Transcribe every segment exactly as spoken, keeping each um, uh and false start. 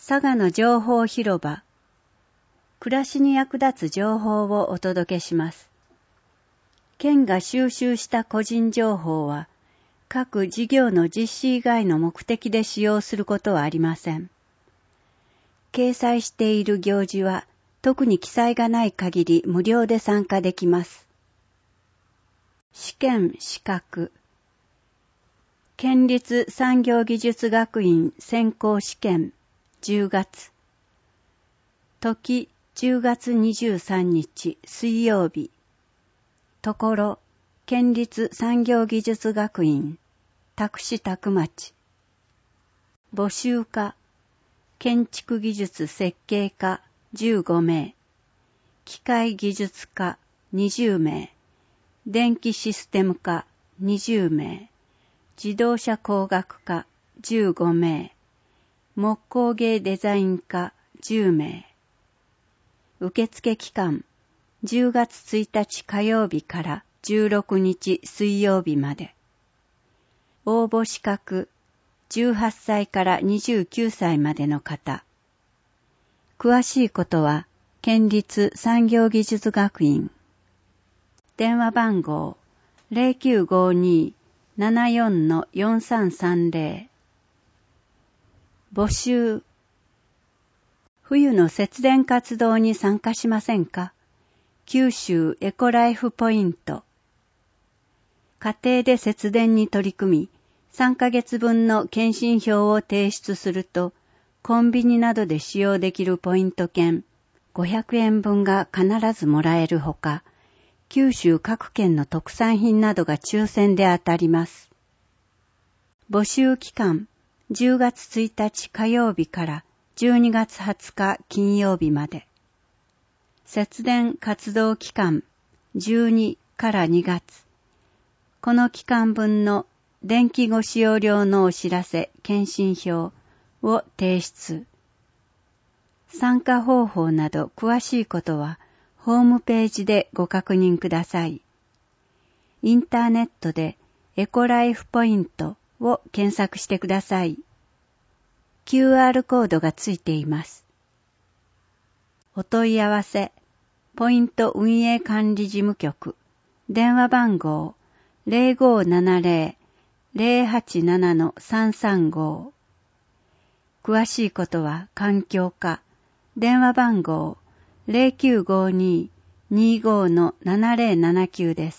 佐賀の情報広場。暮らしに役立つ情報をお届けします。県が収集した個人情報は、各事業の実施以外の目的で使用することはありません。掲載している行事は、特に記載がない限り無料で参加できます。試験資格。県立産業技術学院選考試験じゅうがつ。時じゅうがつにじゅうさんにち水曜日。ところ県立産業技術学院宅市宅町。募集家建築技術設計家じゅうごめい、機械技術家にじゅうめい、電気システム科にじゅうめい、自動車工学科じゅうごめい、木工芸デザイン科じゅうめい。受付期間じゅうがつついたち火曜日からじゅうろくにち水曜日まで。応募資格じゅうはっさいからにじゅうきゅうさいまでの方。詳しいことは県立産業技術学院。電話番号 ゼロきゅうごに ななよん よんさんさんゼロ。募集。冬の節電活動に参加しませんか？九州エコライフポイント。家庭で節電に取り組み、さんかげつぶんの検診票を提出すると、コンビニなどで使用できるポイント券ごひゃくえんぶんが必ずもらえるほか、九州各県の特産品などが抽選で当たります。募集期間じゅうがつついたち火曜日からじゅうにがつはつか金曜日まで。節電活動期間じゅうにからにがつ。この期間分の電気ご使用量のお知らせ検診票を提出。参加方法など詳しいことはホームページでご確認ください。インターネットでエコライフポイントを検索してください。キューアール コードがついています。お問い合わせ、ポイント運営管理事務局、電話番号 ゼロごななゼロ ゼロはちなな さんさんご。詳しいことは環境課、電話番号 ゼロきゅうごに にご ななゼロななきゅう です。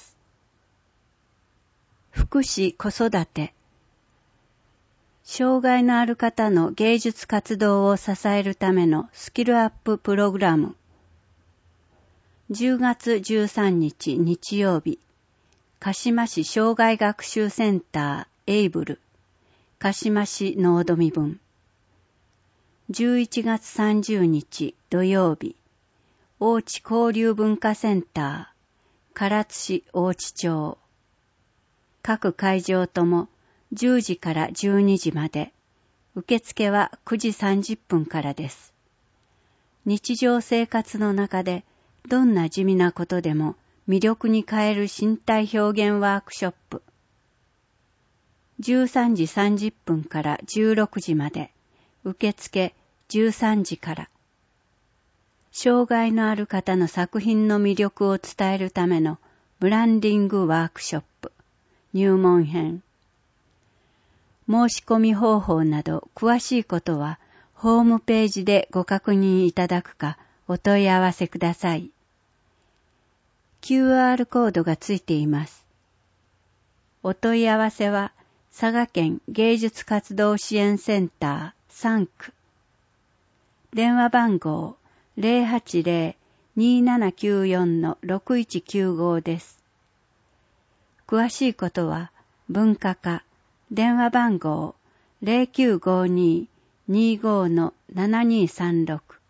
福祉子育て。障害のある方の芸術活動を支えるためのスキルアッププログラム。じゅうがつじゅうさんにち日曜日、鹿島市障害学習センターエイブル、鹿島市農富分。じゅういちがつさんじゅうにち土曜日、大地交流文化センター、唐津市大地町。各会場ともじゅうじからじゅうにじまで、受付はくじさんじゅっぷんからです。日常生活の中でどんな地味なことでも魅力に変える身体表現ワークショップ。じゅうさんじさんじゅっぷんからじゅうろくじまで、受付じゅうさんじから。障害のある方の作品の魅力を伝えるためのブランディングワークショップ。入門編。申し込み方法など詳しいことはホームページでご確認いただくかお問い合わせください。キューアール コードがついています。お問い合わせは佐賀県芸術活動支援センターさんく。電話番号 ゼロはちゼロ にーななきゅうよん ろくいちきゅうご です。詳しいことは文化課、電話番号 ゼロきゅうごに にーご ななにーさんろく。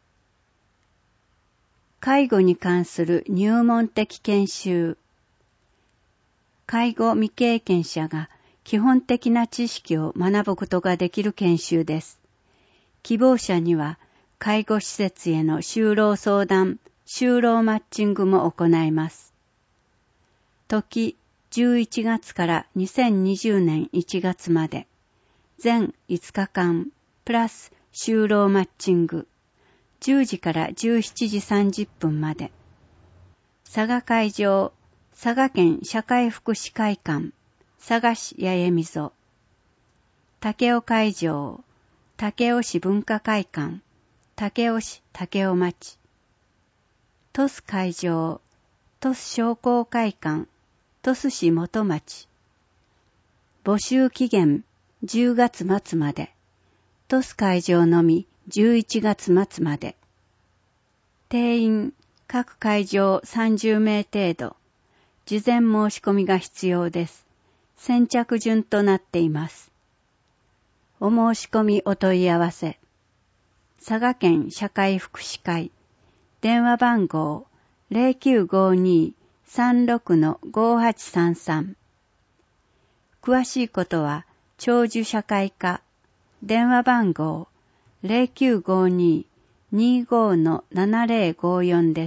介護に関する入門的研修。介護未経験者が基本的な知識を学ぶことができる研修です。希望者には介護施設への就労相談、就労マッチングも行います。時じゅういちがつからにせんにじゅうねんいちがつまで、全いつかかんプラス就労マッチング、じゅうじからじゅうしちじさんじゅっぷんまで。佐賀会場、佐賀県社会福祉会館、佐賀市八重溝。武雄会場、武雄市文化会館、武雄市武雄町。鳥栖会場、鳥栖商工会館、鳥栖市元町。募集期限じゅうがつ末まで。鳥栖会場のみじゅういちがつ末まで。定員各会場さんじゅうめい程度。事前申し込みが必要です。先着順となっています。お申し込みお問い合わせ。佐賀県社会福祉会。電話番号 ゼロきゅうごに さんろく ごはちさんさん。詳しいことは長寿社会課。電話番号 ゼロきゅうごに にご ななゼロごよん です。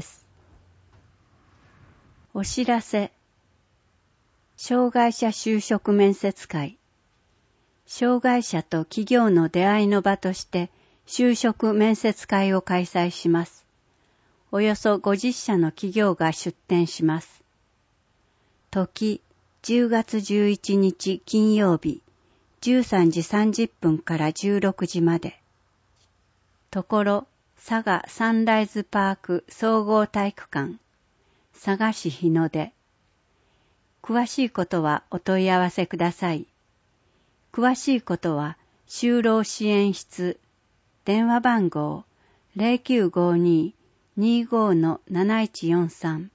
お知らせ。障害者就職面接会。障害者と企業の出会いの場として就職面接会を開催します。およそごじゅっしゃの企業が出展します。時、じゅうがつじゅういちにち金曜日、じゅうさんじさんじゅっぷんからじゅうろくじまで。ところ、佐賀サンライズパーク総合体育館、佐賀市日の出。詳しいことはお問い合わせください。詳しいことは就労支援室、電話番号 ゼロきゅうごに にご なないちよんさん。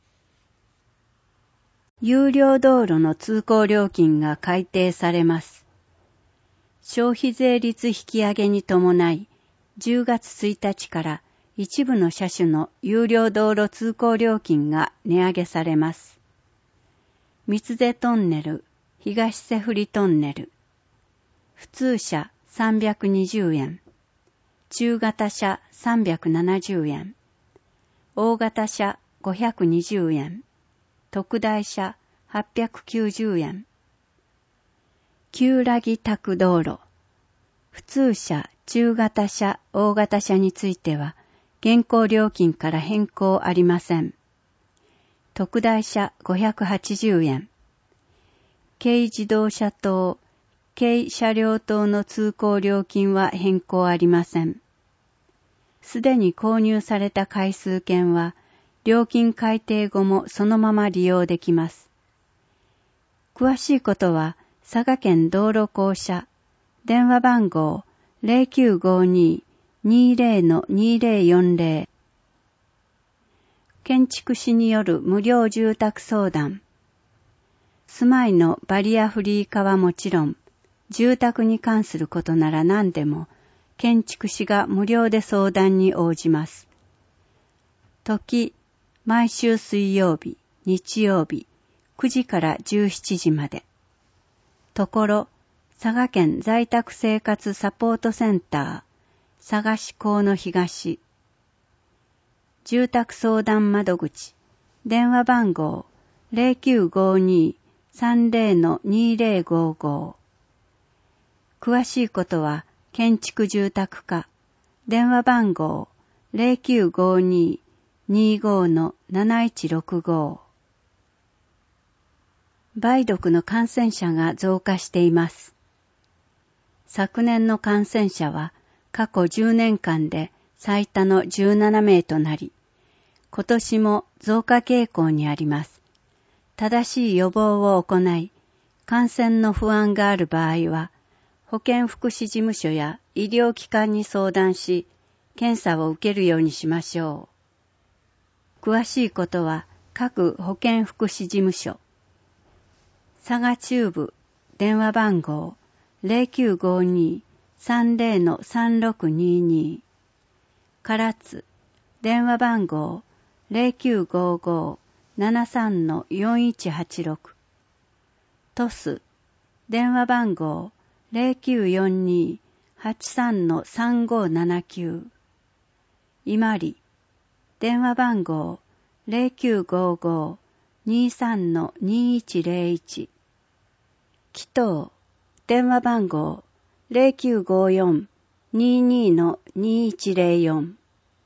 有料道路の通行料金が改定されます。消費税率引き上げに伴い、じゅうがつついたちから一部の車種の有料道路通行料金が値上げされます。三瀬トンネル、東瀬振トンネル。普通車さんびゃくにじゅうえん。中型車さんびゃくななじゅうえん。大型車ごひゃくにじゅうえん。特大車はっぴゃくきゅうじゅうえん。旧ラギ宅道路。普通車、中型車、大型車については、現行料金から変更ありません。特大車ごひゃくはちじゅうえん。軽自動車等、軽車両等の通行料金は変更ありません。すでに購入された回数券は、料金改定後もそのまま利用できます。詳しいことは、佐賀県道路公社、電話番号 ゼロきゅうごに にゼロ にゼロよんゼロ。建築士による無料住宅相談。住まいのバリアフリー化はもちろん、住宅に関することなら何でも、建築士が無料で相談に応じます。時、毎週水曜日、日曜日、くじからじゅうしちじまで。ところ、佐賀県在宅生活サポートセンター、佐賀市河野東。住宅相談窓口、電話番号 ゼロきゅうごに さんゼロ にゼロごご。詳しいことは建築住宅課、電話番号 ゼロきゅうごに にご なないちろくご。梅毒の感染者が増加しています。昨年の感染者は過去じゅうねんかんで最多のじゅうななめいとなり、今年も増加傾向にあります。正しい予防を行い、感染の不安がある場合は、保健福祉事務所や医療機関に相談し、検査を受けるようにしましょう。詳しいことは各保健福祉事務所。佐賀中部電話番号 ゼロきゅうごに さんゼロ さんろくにに。唐津電話番号 ゼロきゅうごご ななさん よんいちはちろく。鳥栖電話番号 ゼロきゅうよんに はちさん さんごななきゅう。伊万里電話番号 ゼロきゅうごご にさん にいちゼロいち。紀東電話番号 ゼロきゅうごよんにじゅうにのにいちゼロよん。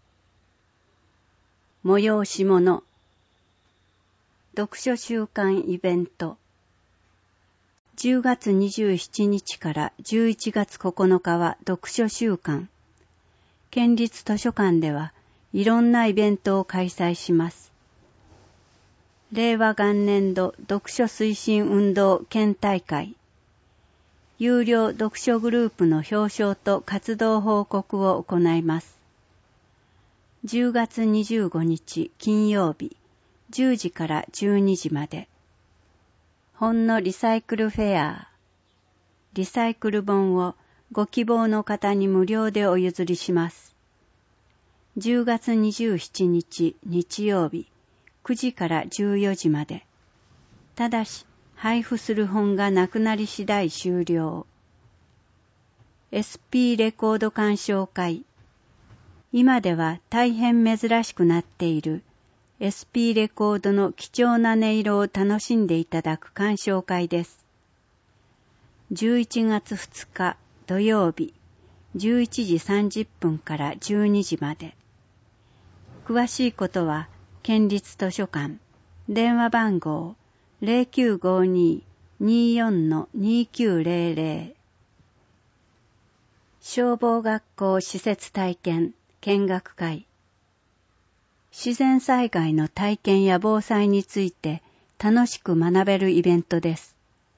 催し物。読書週間イベント。じゅうがつにじゅうしちにちからじゅういちがつここのかは読書週間。県立図書館ではいろんなイベントを開催します。令和元年度読書推進運動県大会。有料読書グループの表彰と活動報告を行います。じゅうがつにじゅうごにち金曜日じゅうじからじゅうにじまで。本のリサイクルフェア。リサイクル本をご希望の方に無料でお譲りします。じゅうがつにじゅうしちにち日曜日くじからじゅうよじまで。ただし配布する本がなくなり次第終了。エスピー レコード鑑賞会。今では大変珍しくなっているエスピー レコードの貴重な音色を楽しんでいただく鑑賞会です。じゅういちがつふつか土曜日じゅういちじさんじゅっぷんからじゅうにじまで。詳しいことは県立図書館電話番号 ゼロきゅうごに にーよん にーきゅうゼロゼロ。消防学校施設体験見学会。自然災害の体験や防災について楽しく学べるイベントです。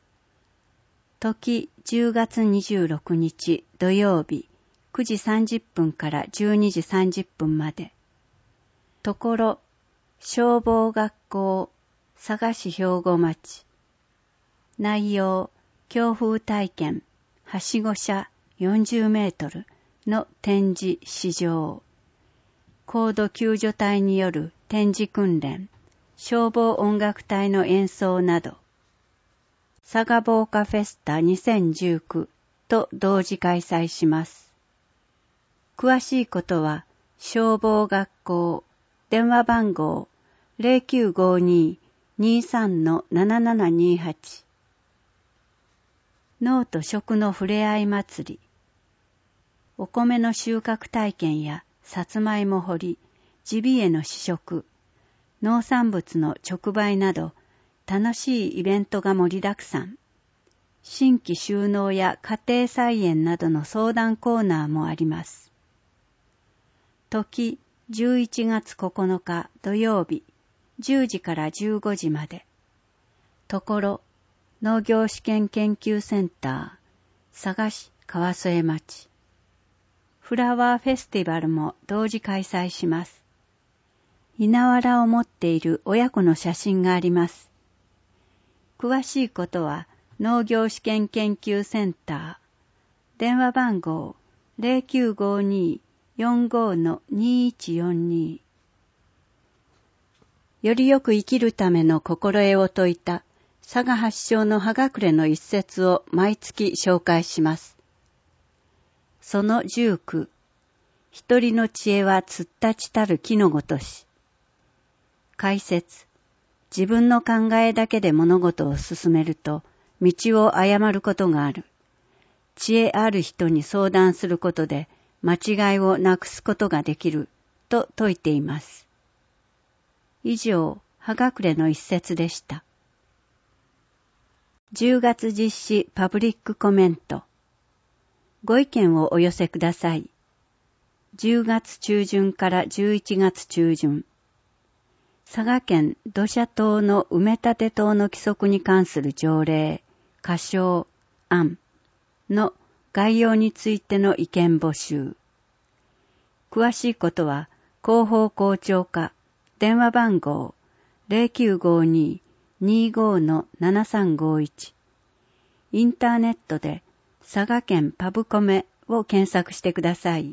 時じゅうがつにじゅうろくにち土曜日くじさんじゅっぷんからじゅうにじさんじゅっぷんまで。ところ消防学校佐賀市兵庫町。内容強風体験はしご車よんじゅうメートルの展示試乗。高度救助隊による展示訓練、消防音楽隊の演奏など、佐賀防火フェスタにせんじゅうきゅうと同時開催します。詳しいことは、消防学校、電話番号 ゼロきゅうごに にーさん ななななにはち。農と食のふれあい祭り。お米の収穫体験やさつまいも掘り、ジビエの試食、農産物の直売など楽しいイベントが盛りだくさん。新規就農や家庭菜園などの相談コーナーもあります。時じゅういちがつここのか土曜日じゅうじからじゅうごじまで。ところ農業試験研究センター佐賀市川添町。フラワーフェスティバルも同時開催します。稲わらを持っている親子の写真があります。詳しいことは農業試験研究センター電話番号 ゼロきゅうごに よんご にいちよんに。よりよく生きるための心得を説いた佐賀発祥の葉隠れの一節を毎月紹介します。そのじゅうきゅう、一人の知恵はつったちたる木のごとし。解説、自分の考えだけで物事を進めると、道を誤ることがある。知恵ある人に相談することで、間違いをなくすことができる、と説いています。以上、葉隠れの一節でした。じゅうがつ実施パブリックコメント。ご意見をお寄せください。じゅうがつちゅうじゅんからじゅういちがつちゅうじゅん。佐賀県土砂島の埋め立て島の規則に関する条例、仮称、案の概要についての意見募集。詳しいことは、広報校長課、電話番号 ゼロきゅうごに にーご ななさんごいち。インターネットで、佐賀県パブコメを検索してください。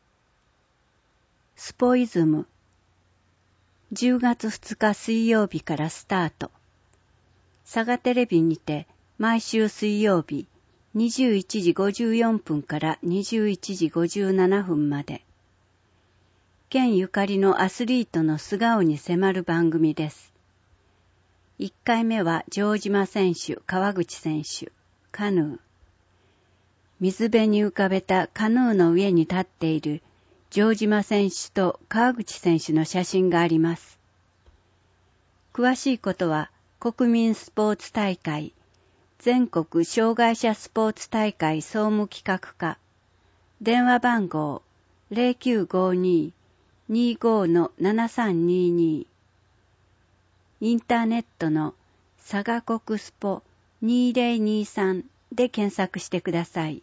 スポイズム。じゅうがつふつか水曜日からスタート。佐賀テレビにて毎週水曜日にじゅういちじごじゅうよんぷんからにじゅういちじごじゅうななふんまで。県ゆかりのアスリートの素顔に迫る番組です。いっかいめは城島選手、川口選手、カヌー。 水辺に浮かべたカヌーの上に立っている城島選手と川口選手の写真があります。詳しいことは国民スポーツ大会全国障害者スポーツ大会総務企画課電話番号 ゼロきゅうごに にーごー のななさんにーにー インターネットの佐賀国スポにーぜろにーさんで検索してください。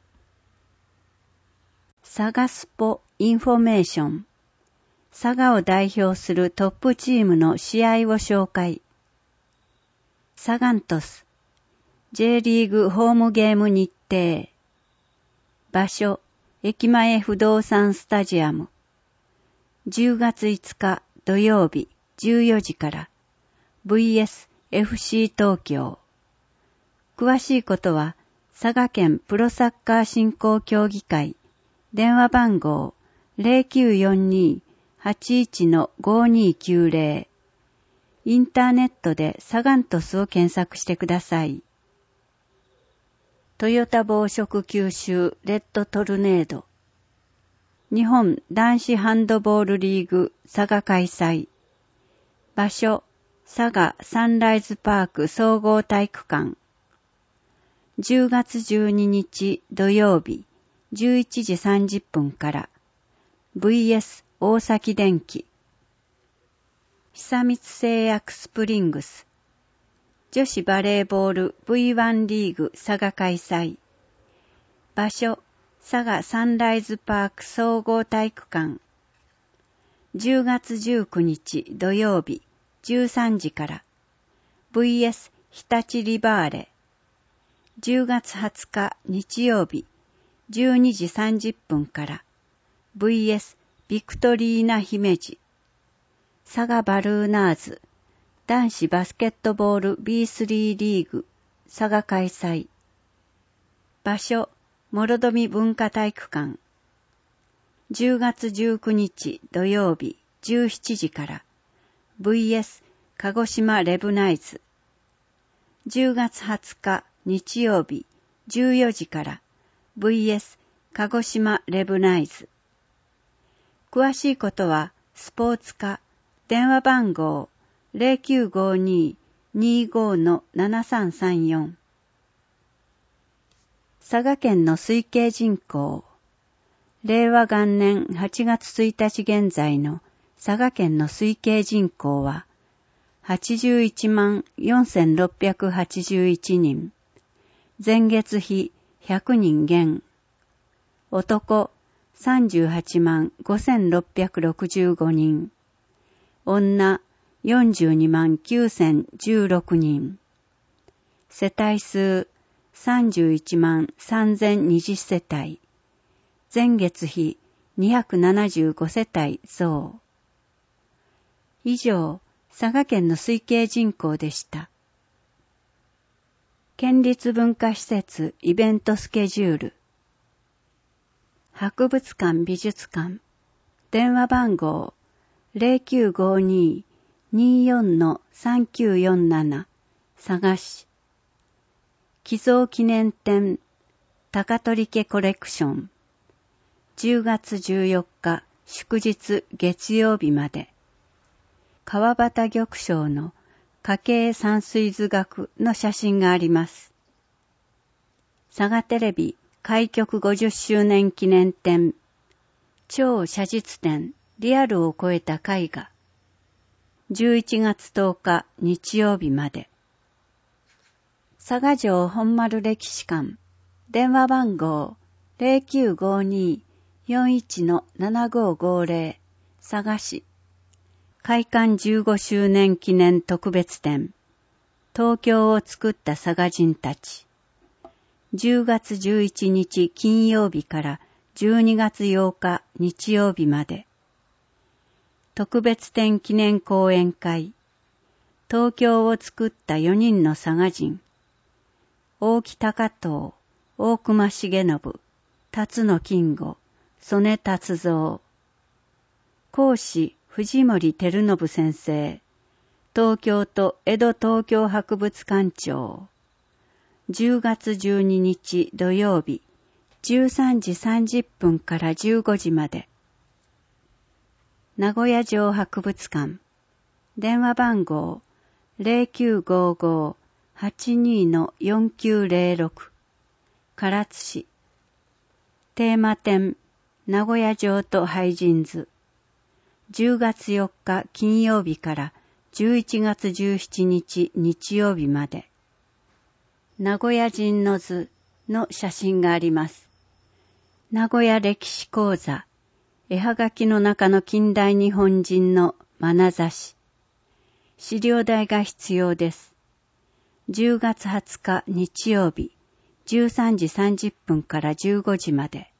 佐賀スポインフォメーション、佐賀を代表するトップチームの試合を紹介。サガン鳥栖 J リーグホームゲーム日程。場所、駅前不動産スタジアム。じゅうがついつか土曜日じゅうよじから ブイエスエフシー 東京。詳しいことは佐賀県プロサッカー振興協議会電話番号 ゼロきゅうよんに はちいち のごにきゅうぜろ インターネットでサガン鳥栖を検索してください。トヨタ紡織九州レッドトルネード日本男子ハンドボールリーグ佐賀開催。場所佐賀サンライズパーク総合体育館。じゅうがつじゅうににち土曜日じゅういちじさんじゅっぷんから ブイエス 大崎電機。久光製薬スプリングス女子バレーボール ブイワン リーグ佐賀開催。場所佐賀サンライズパーク総合体育館。じゅうがつじゅうくにち土曜日じゅうさんじから ブイエス 日立リバーレ。じゅうがつはつか日曜日じゅうにじさんじゅっぷんから ブイエス ビクトリーナ姫路。佐賀バルーナーズ男子バスケットボール ビースリー リーグ佐賀開催。場所諸富文化体育館。じゅうがつじゅうくにち土曜日じゅうしちじから ブイエス 鹿児島レブナイズ。じゅうがつはつか日曜日じゅうよじから ブイエス 鹿児島レブナイズ。詳しいことはスポーツ課電話番号 ゼロきゅうごに にーごー のななさんさんよん。佐賀県の推計人口。れいわがんねんはちがつついたち現在の佐賀県の推計人口ははちじゅういちまんよんせんろっぴゃくはちじゅういちにん。前月比ひゃくにん減。男さんじゅうはちまんごせんろっぴゃくろくじゅうごにん。女よんじゅうにまんきゅうせんじゅうろくにん。世帯数さんじゅういちまんさんぜんにじゅうせたい。前月比にひゃくななじゅうごせたい増。以上、佐賀県の推計人口でした。県立文化施設イベントスケジュール。博物館美術館。電話番号 ゼロきゅうごに にーよん のさんきゅうよんなな 佐賀市。寄贈記念展高取家コレクション。じゅうがつじゅうよっか祝日月曜日まで。川端玉章の家計山水図学の写真があります。佐賀テレビ開局ごじゅっしゅうねん記念展超写実展リアルを超えた絵画。じゅういちがつとおか日曜日まで。佐賀城本丸歴史館電話番号 ゼロきゅうごに よんいち のななごごぜろ 佐賀市。開館じゅうごしゅうねん記念特別展東京を作った佐賀人たち。じゅうがつじゅういちにち金曜日からじゅうにがつようか日曜日まで。特別展記念講演会。東京を作ったよにんの佐賀人。大木高遠、大隈重信、辰野金吾、曽根達三。講師、藤森照信先生。東京都江戸東京博物館長。じゅうがつじゅうににち土曜日じゅうさんじさんじゅっぷんからじゅうごじまで。名古屋城博物館。電話番号 ゼロきゅうごご はちに よんきゅうゼロろく。唐津市。テーマ展、名古屋城と俳人図。じゅうがつよっか金曜日からじゅういちがつじゅうしちにち日曜日まで。名古屋人の図の写真があります。名古屋歴史講座、絵はがきの中の近代日本人の眼差し。資料代が必要です。じゅうがつはつか日曜日、じゅうさんじさんじゅっぷんからじゅうごじまで。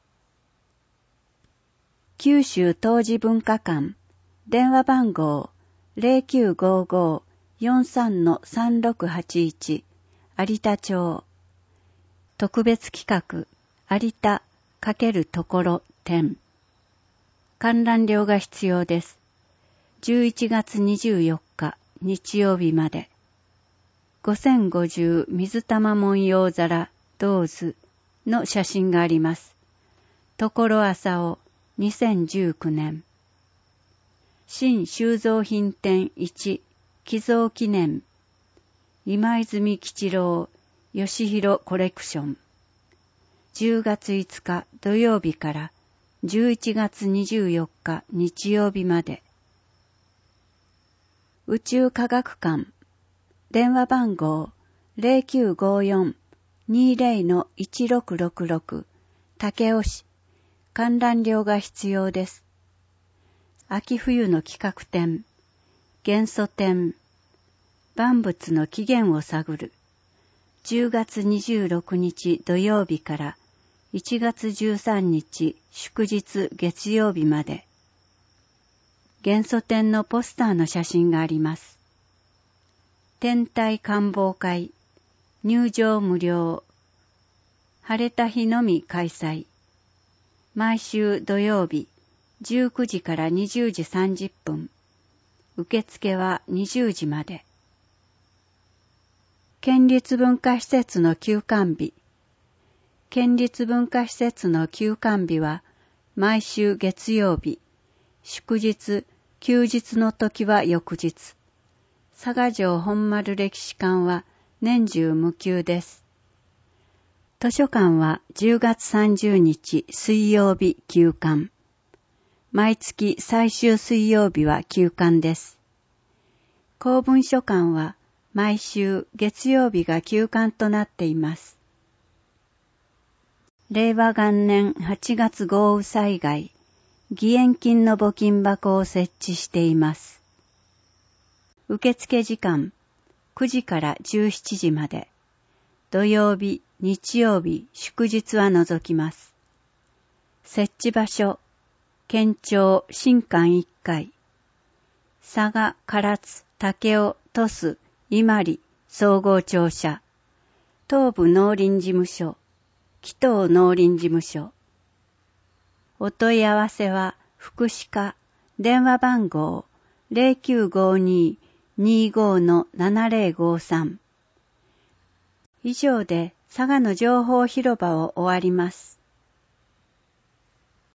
九州当時文化館、電話番号 ゼロきゅうごご よんさん さんろくはちいち、有田町。特別企画、有田×ところ展。観覧料が必要です。じゅういちがつにじゅうよっか日曜日まで。ごせんごじゅう水玉文様皿銅図の写真があります。所浅尾にせんじゅうきゅうねん。新収蔵品展いち寄贈記念。今泉吉郎義弘コレクション。じゅうがついつか土曜日からじゅういちがつにじゅうよっか日曜日まで。宇宙科学館。電話番号 ゼロきゅうごよん にゼロ いちろくろくろく 武雄市。観覧料が必要です。秋冬の企画展。元素展。万物の起源を探る。じゅうがつにじゅうろくにち土曜日からいちがつじゅうさんにち祝日月曜日まで。元素展のポスターの写真があります。天体観望会。入場無料。晴れた日のみ開催。毎週土曜日じゅうくじからにじゅうじさんじゅっぷん。受付はにじゅうじまで。県立文化施設の休館日。県立文化施設の休館日は毎週月曜日、祝日、休日の時は翌日。佐賀城本丸歴史館は年中無休です。図書館はじゅうがつさんじゅうにち水曜日休館。毎月最終水曜日は休館です。公文書館は毎週月曜日が休館となっています。れいわがんねんはちがつ豪雨災害、義援金の募金箱を設置しています。受付時間くじからじゅうしちじまで。土曜日、日曜日、祝日は除きます。設置場所、県庁新館いっかい。佐賀、唐津、武雄、鳥栖、伊万里、総合庁舎。東部農林事務所。紀東農林事務所。お問い合わせは福祉課、電話番号 ゼロきゅうごに にご ななゼロごさん。以上で佐賀の情報広場を終わります。